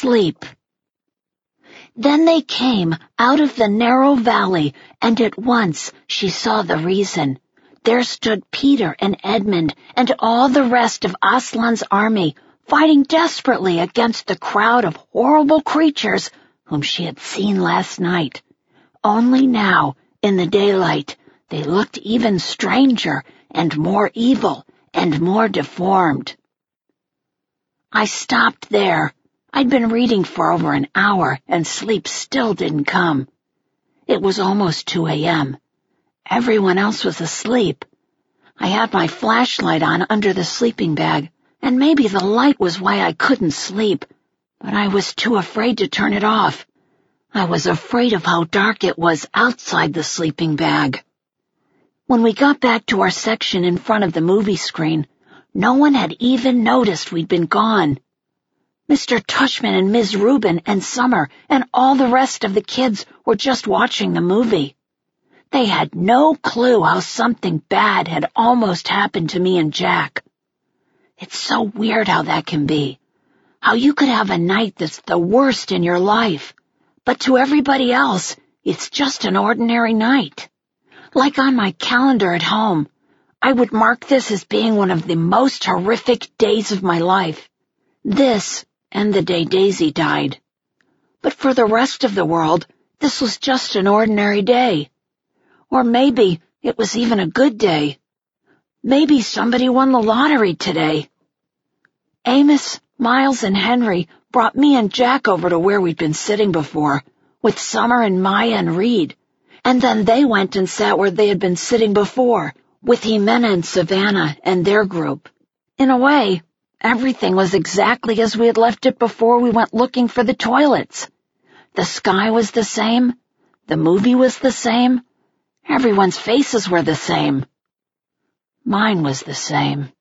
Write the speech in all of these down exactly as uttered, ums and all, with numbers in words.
sleep. Then they came out of the narrow valley, and at once she saw the reason. There stood Peter and Edmund and all the rest of Aslan's army, fighting desperately against the crowd of horrible creatures whom she had seen last night. Only now, in the daylight, they looked even stranger and more evil and more deformed. I stopped there. I'd been reading for over an hour, and sleep still didn't come. It was almost two a.m. Everyone else was asleep. I had my flashlight on under the sleeping bag, and maybe the light was why I couldn't sleep, but I was too afraid to turn it off. I was afraid of how dark it was outside the sleeping bag. When we got back to our section in front of the movie screen, no one had even noticed we'd been gone. Mister Tushman and Miz Rubin and Summer and all the rest of the kids were just watching the movie. They had no clue how something bad had almost happened to me and Jack. It's so weird how that can be. How you could have a night that's the worst in your life, but to everybody else, it's just an ordinary night. Like on my calendar at home, I would mark this as being one of the most horrific days of my life. This and the day Daisy died. But for the rest of the world, this was just an ordinary day. Or maybe it was even a good day. Maybe somebody won the lottery today. Amos, Miles, and Henry brought me and Jack over to where we'd been sitting before, with Summer and Maya and Reed, and then they went and sat where they had been sitting before, with Jimena and Savannah and their group. In a way, everything was exactly as we had left it before we went looking for the toilets. The sky was the same, the movie was the same, everyone's faces were the same. Mine was the same.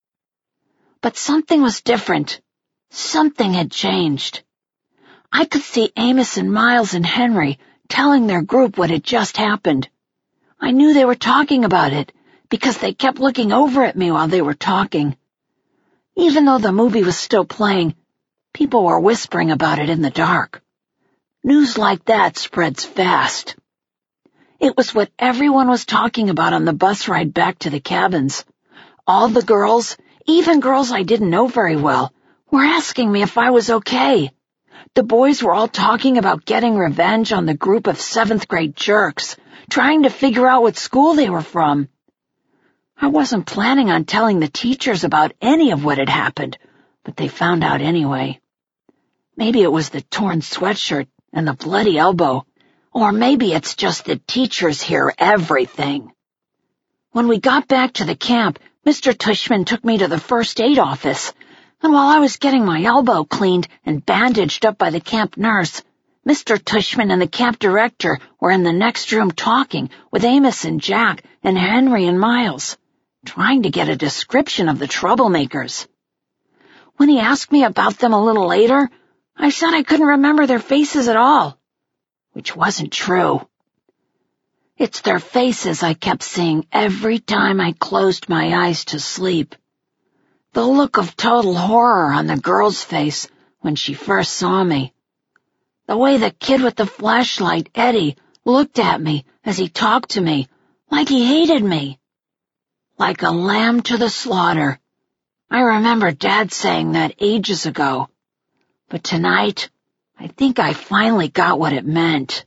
But something was different. Something had changed. I could see Amos and Miles and Henry telling their group what had just happened. I knew they were talking about it because they kept looking over at me while they were talking. Even though the movie was still playing, people were whispering about it in the dark. News like that spreads fast. It was what everyone was talking about on the bus ride back to the cabins. All the girls, even girls I didn't know very well, were asking me if I was okay. The boys were all talking about getting revenge on the group of seventh grade jerks, trying to figure out what school they were from. I wasn't planning on telling the teachers about any of what had happened, but they found out anyway. Maybe it was the torn sweatshirt and the bloody elbow, or maybe it's just that teachers hear everything. When we got back to the camp, Mister Tushman took me to the first aid office, and while I was getting my elbow cleaned and bandaged up by the camp nurse, Mister Tushman and the camp director were in the next room talking with Amos and Jack and Henry and Miles, trying to get a description of the troublemakers. When he asked me about them a little later, I said I couldn't remember their faces at all, which wasn't true. It's their faces I kept seeing every time I closed my eyes to sleep. The look of total horror on the girl's face when she first saw me. The way the kid with the flashlight, Eddie, looked at me as he talked to me, like he hated me. Like a lamb to the slaughter. I remember Dad saying that ages ago. But tonight, I think I finally got what it meant.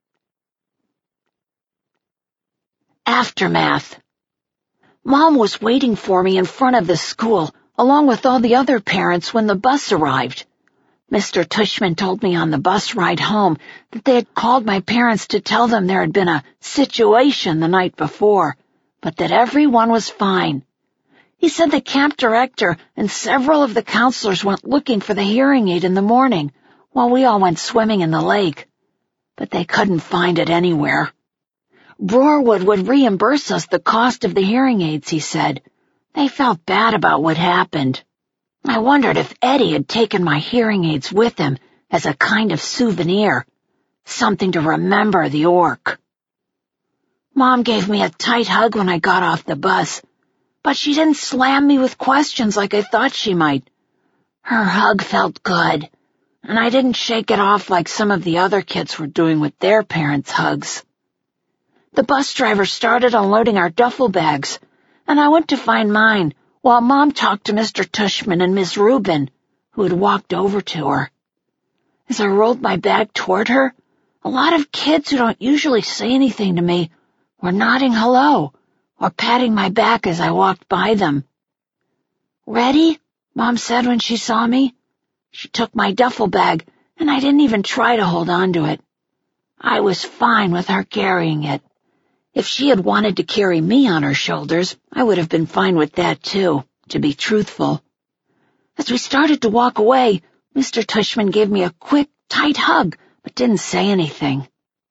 Aftermath. Mom was waiting for me in front of the school, along with all the other parents when the bus arrived. Mister Tushman told me on the bus ride home that they had called my parents to tell them there had been a situation the night before, but that everyone was fine. He said the camp director and several of the counselors went looking for the hearing aid in the morning, while we all went swimming in the lake, but they couldn't find it anywhere. Broarwood would reimburse us the cost of the hearing aids, he said. They felt bad about what happened. I wondered if Eddie had taken my hearing aids with him as a kind of souvenir, something to remember the orc. Mom gave me a tight hug when I got off the bus, but she didn't slam me with questions like I thought she might. Her hug felt good. and I didn't shake it off like some of the other kids were doing with their parents' hugs. The bus driver started unloading our duffel bags, and I went to find mine while Mom talked to Mister Tushman and Miss Rubin, who had walked over to her. As I rolled my bag toward her, a lot of kids who don't usually say anything to me were nodding hello or patting my back as I walked by them. "Ready?" Mom said when she saw me. She took my duffel bag, and I didn't even try to hold on to it. I was fine with her carrying it. If she had wanted to carry me on her shoulders, I would have been fine with that too, to be truthful. As we started to walk away, Mister Tushman gave me a quick, tight hug, but didn't say anything.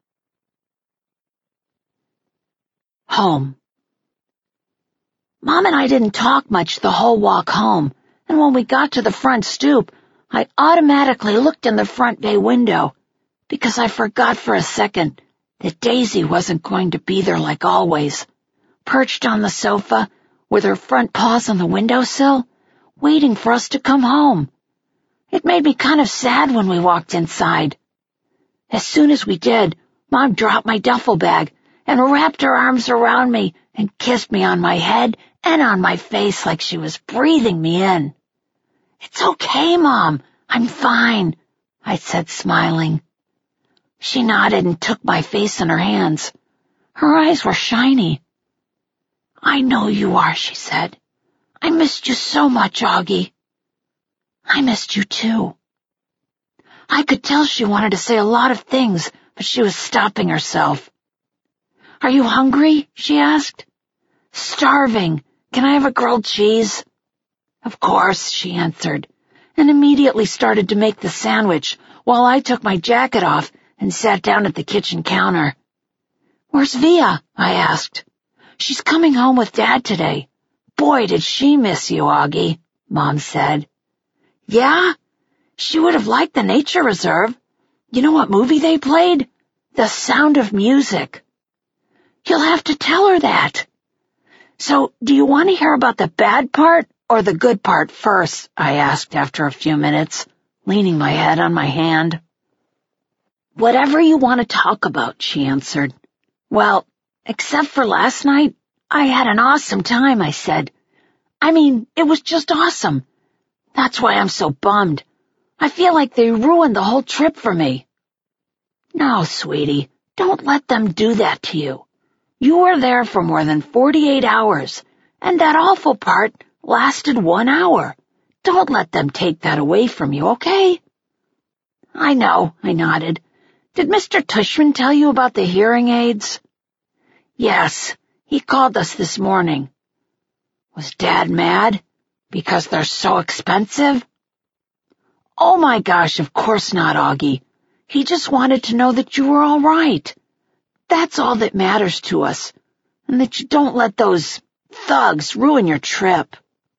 Home. Mom and I didn't talk much the whole walk home, and when we got to the front stoop, I automatically looked in the front bay window, because I forgot for a second that Daisy wasn't going to be there like always, perched on the sofa with her front paws on the windowsill, waiting for us to come home. It made me kind of sad when we walked inside. As soon as we did, Mom dropped my duffel bag and wrapped her arms around me and kissed me on my head and on my face like she was breathing me in. "It's okay, Mom. I'm fine," I said, smiling. She nodded and took my face in her hands. Her eyes were shiny. "I know you are," she said. "I missed you so much, Augie." "I missed you too." I could tell she wanted to say a lot of things, but she was stopping herself. "Are you hungry?" she asked. "Starving. Can I have a grilled cheese?" "Of course," she answered, and immediately started to make the sandwich while I took my jacket off and sat down at the kitchen counter. "Where's Via?" I asked. "She's coming home with Dad today. Boy, did she miss you, Augie," Mom said. "Yeah? She would have liked the nature reserve. You know what movie they played? The Sound of Music." "You'll have to tell her that." "So, do you want to hear about the bad part or the good part first?" I asked after a few minutes, leaning my head on my hand. "Whatever you want to talk about," she answered. "Well, except for last night, I had an awesome time," I said. "I mean, it was just awesome. That's why I'm so bummed. I feel like they ruined the whole trip for me." "No, sweetie, don't let them do that to you. You were there for more than forty-eight hours, and that awful part lasted one hour. Don't let them take that away from you, okay?" "I know," I nodded. "Did Mister Tushman tell you about the hearing aids?" "Yes, he called us this morning." "Was Dad mad? Because they're so expensive?" "Oh my gosh, of course not, Augie. He just wanted to know that you were all right. That's all that matters to us, and that you don't let those thugs ruin your trip."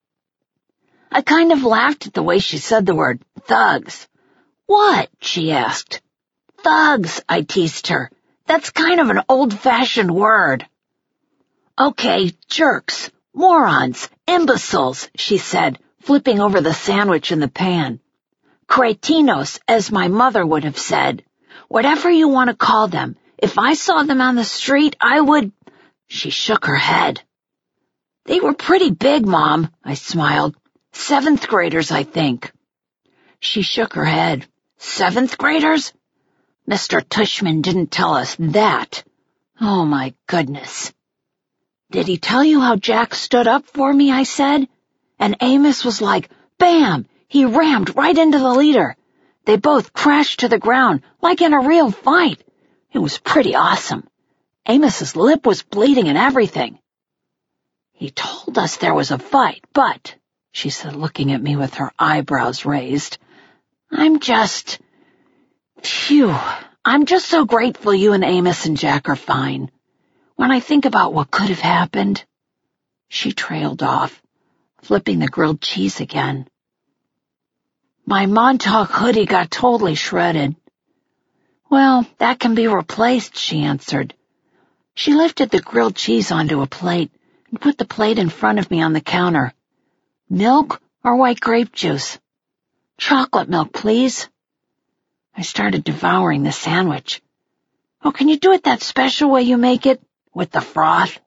I kind of laughed at the way she said the word thugs. "What?" she asked. "Thugs," I teased her. "That's kind of an old-fashioned word." "Okay, jerks, morons, imbeciles," she said, flipping over the sandwich in the pan. "Cretinos, as my mother would have said. Whatever you want to call them. If I saw them on the street, I would—" She shook her head. "They were pretty big, Mom," I smiled. "Seventh graders, I think." She shook her head. "Seventh graders? Mister Tushman didn't tell us that. Oh, my goodness." "Did he tell you how Jack stood up for me?" I said. "And Amos was like, bam, he rammed right into the leader. They both crashed to the ground, like in a real fight. It was pretty awesome. Amos's lip was bleeding and everything." "He told us there was a fight, but," she said, looking at me with her eyebrows raised, I'm just... Phew, I'm just so grateful you and Amos and Jack are fine. When I think about what could have happened..." She trailed off, flipping the grilled cheese again. "My Montauk hoodie got totally shredded." "Well, that can be replaced," she answered. She lifted the grilled cheese onto a plate and put the plate in front of me on the counter. "Milk or white grape juice?" "Chocolate milk, please." I started devouring the sandwich. Oh, can you do it that special way you make it, with the froth?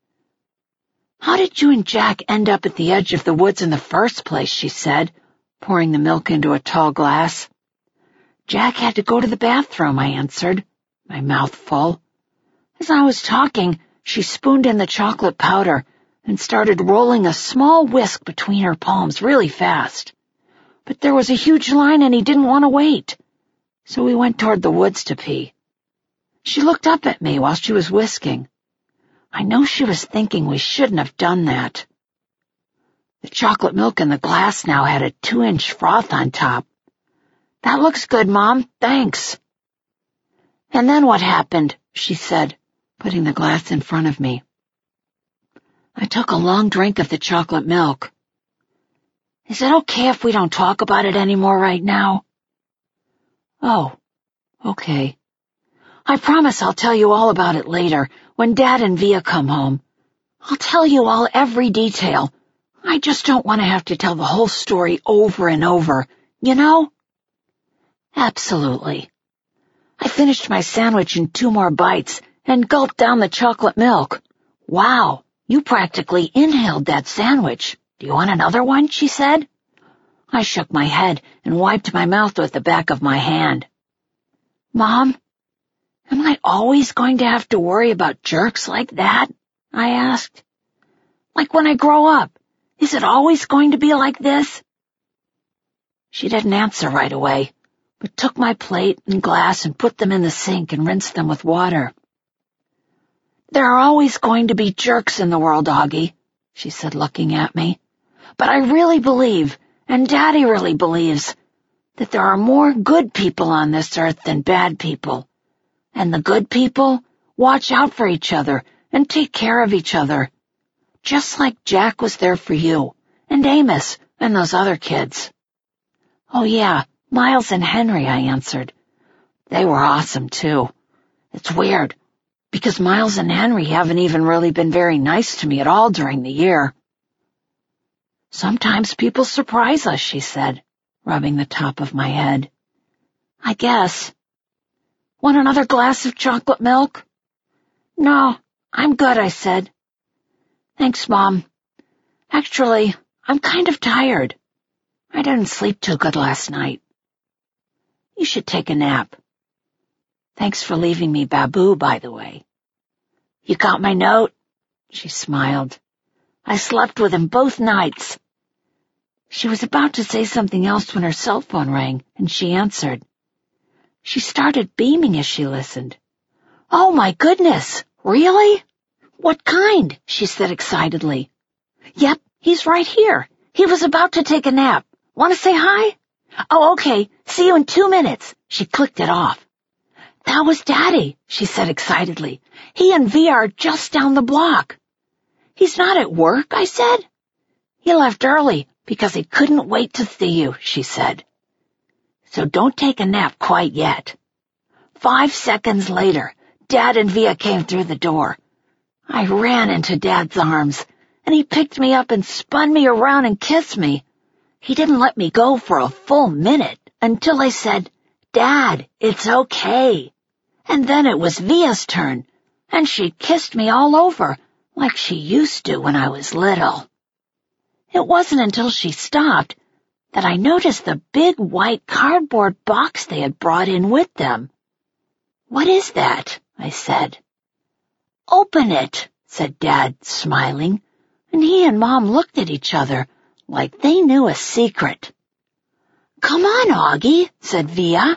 How did you and Jack end up at the edge of the woods in the first place, she said, pouring the milk into a tall glass. Jack had to go to the bathroom, I answered, my mouth full. As I was talking, she spooned in the chocolate powder and started rolling a small whisk between her palms really fast. But there was a huge line and he didn't want to wait, so we went toward the woods to pee. She looked up at me while she was whisking. I know she was thinking we shouldn't have done that. The chocolate milk in the glass now had a two-inch froth on top. That looks good, Mom. Thanks. And then what happened? She said, putting the glass in front of me. I took a long drink of the chocolate milk. Is it okay if we don't talk about it anymore right now? Oh, okay. I promise I'll tell you all about it later, when Dad and Via come home. I'll tell you all every detail. I just don't want to have to tell the whole story over and over, you know? Absolutely. I finished my sandwich in two more bites and gulped down the chocolate milk. Wow, you practically inhaled that sandwich. Do you want another one? She said. I shook my head and wiped my mouth with the back of my hand. Mom, am I always going to have to worry about jerks like that? I asked. Like when I grow up, is it always going to be like this? She didn't answer right away, but took my plate and glass and put them in the sink and rinsed them with water. There are always going to be jerks in the world, Augie, she said, looking at me. But I really believe, and Daddy really believes, that there are more good people on this earth than bad people. And the good people watch out for each other and take care of each other. Just like Jack was there for you, and Amos, and those other kids. Oh yeah, Miles and Henry, I answered. They were awesome too. It's weird, because Miles and Henry haven't even really been very nice to me at all during the year. Sometimes people surprise us, she said, rubbing the top of my head. I guess. Want another glass of chocolate milk? No, I'm good, I said. Thanks, Mom. Actually, I'm kind of tired. I didn't sleep too good last night. You should take a nap. Thanks for leaving me Babu, by the way. You got my note? She smiled. I slept with him both nights. She was about to say something else when her cell phone rang, and she answered. She started beaming as she listened. Oh, my goodness! Really? What kind? She said excitedly. Yep, he's right here. He was about to take a nap. Want to say hi? Oh, okay. See you in two minutes. She clicked it off. That was Daddy, she said excitedly. He and Via are just down the block. He's not at work, I said. He left early because he couldn't wait to see you, she said. So don't take a nap quite yet. Five seconds later, Dad and Via came through the door. I ran into Dad's arms, and he picked me up and spun me around and kissed me. He didn't let me go for a full minute until I said, Dad, it's okay. And then it was Via's turn, and she kissed me all over like she used to when I was little. It wasn't until she stopped that I noticed the big white cardboard box they had brought in with them. What is that? I said. Open it, said Dad, smiling, and he and Mom looked at each other like they knew a secret. Come on, Augie, said Via.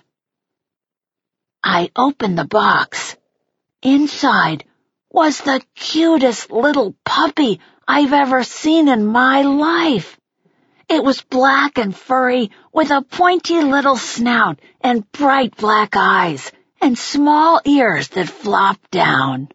I opened the box. Inside was the cutest little puppy I've ever seen in my life. It was black and furry with a pointy little snout and bright black eyes and small ears that flopped down.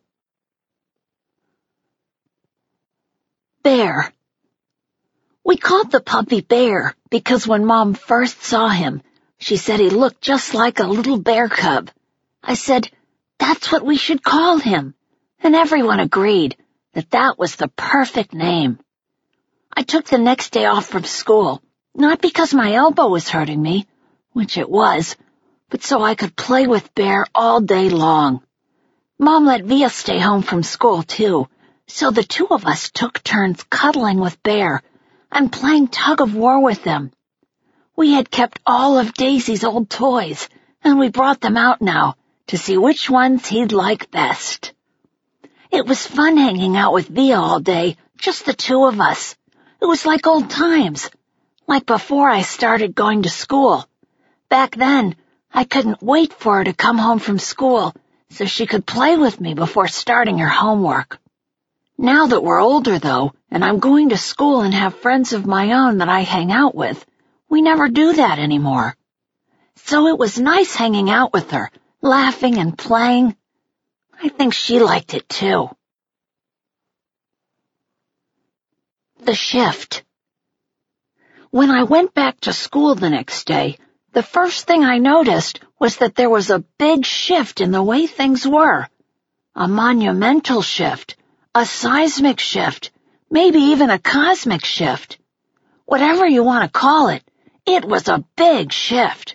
Bear. We called the puppy Bear because when Mom first saw him, she said he looked just like a little bear cub. I said, that's what we should call him, and everyone agreed that that was the perfect name. I took the next day off from school, not because my elbow was hurting me, which it was, but so I could play with Bear all day long. Mom let Via stay home from school, too, so the two of us took turns cuddling with Bear and playing tug-of-war with him. We had kept all of Daisy's old toys, and we brought them out now to see which ones he'd like best. It was fun hanging out with Via all day, just the two of us. It was like old times, like before I started going to school. Back then, I couldn't wait for her to come home from school so she could play with me before starting her homework. Now that we're older, though, and I'm going to school and have friends of my own that I hang out with, we never do that anymore. So it was nice hanging out with her, laughing and playing. I think she liked it, too. The shift. When I went back to school the next day, the first thing I noticed was that there was a big shift in the way things were. A monumental shift, a seismic shift, maybe even a cosmic shift. Whatever you want to call it, it was a big shift.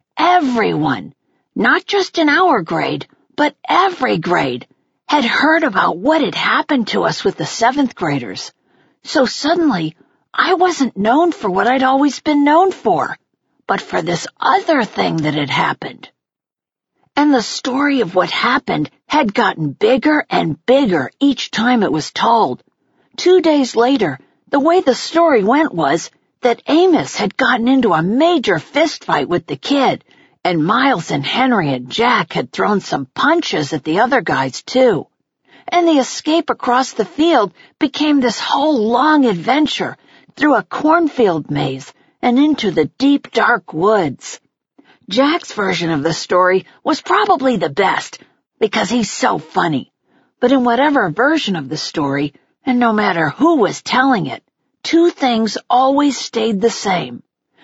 Everyone, not just in our grade, but every grade, had heard about what had happened to us with the seventh graders. So suddenly, I wasn't known for what I'd always been known for, but for this other thing that had happened. And the story of what happened had gotten bigger and bigger each time it was told. Two days later, the way the story went was that Amos had gotten into a major fistfight with the kid, and Miles and Henry and Jack had thrown some punches at the other guys, too. And the escape across the field became this whole long adventure through a cornfield maze and into the deep, dark woods. Jack's version of the story was probably the best because he's so funny. But in whatever version of the story, and no matter who was telling it, two things always stayed the same.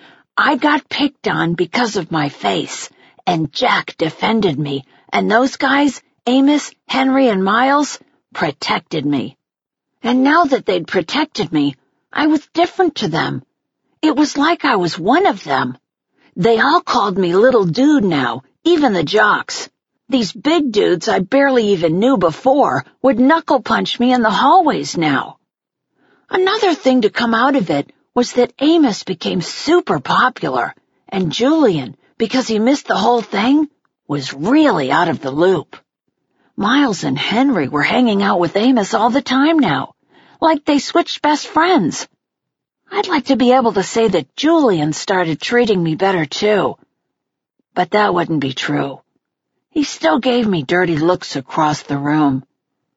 I got picked on because of my face, and Jack defended me, and those guys, Amos, Henry, and Miles, protected me. And now that they'd protected me, I was different to them. It was like I was one of them. They all called me little dude now, even the jocks. These big dudes I barely even knew before would knuckle punch me in the hallways now. Another thing to come out of it was that Amos became super popular, and Julian, because he missed the whole thing, was really out of the loop. Miles and Henry were hanging out with Amos all the time now, like they switched best friends. I'd like to be able to say that Julian started treating me better too, but that wouldn't be true. He still gave me dirty looks across the room.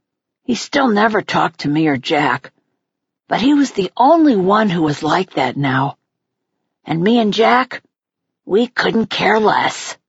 He still never talked to me or Jack, but he was the only one who was like that now. And me and Jack, we couldn't care less.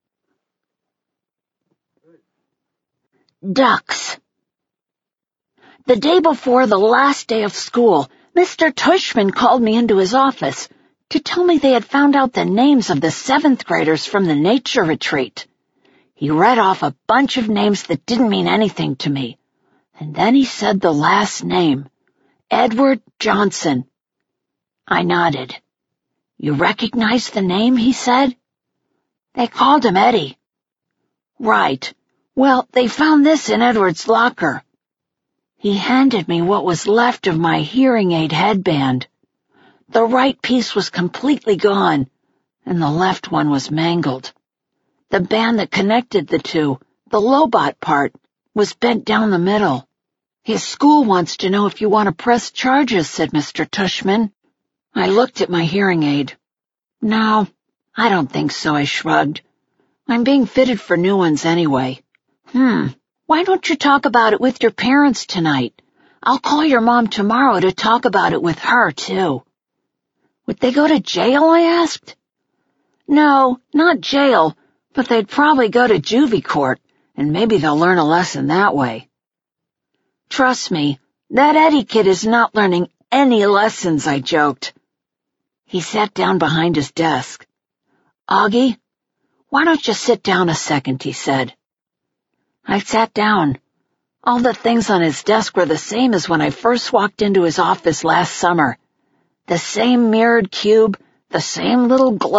Ducks. The day before the last day of school, Mister Tushman called me into his office to tell me they had found out the names of the seventh graders from the nature retreat. He read off a bunch of names that didn't mean anything to me, and then he said the last name, Edward Johnson. I nodded. You recognize the name, he said. They called him Eddie. Right. Well, they found this in Edward's locker. He handed me what was left of my hearing aid headband. The right piece was completely gone, and the left one was mangled. The band that connected the two, the Lobot part, was bent down the middle. His school wants to know if you want to press charges, said Mister Tushman. I looked at my hearing aid. No, I don't think so, I shrugged. I'm being fitted for new ones anyway. Hmm, why don't you talk about it with your parents tonight? I'll call your mom tomorrow to talk about it with her, too. Would they go to jail, I asked. No, not jail, but they'd probably go to juvie court, and maybe they'll learn a lesson that way. Trust me, that Eddie kid is not learning any lessons, I joked. He sat down behind his desk. Augie, why don't you sit down a second, he said. I sat down. All the things on his desk were the same as when I first walked into his office last summer. The same mirrored cube, the same little glow